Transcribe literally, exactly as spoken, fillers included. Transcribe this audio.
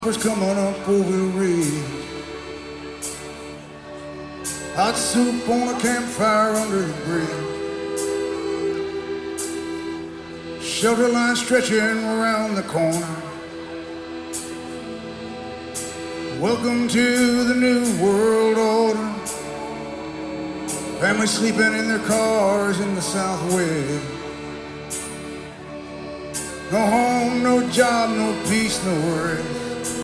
Was coming up over the ridge. Hot soup on a campfire under the bridge. Shelter line stretching around the corner. Welcome to the new world order. Families sleeping in their cars in the Southwest. No home, no job, no peace, no worries.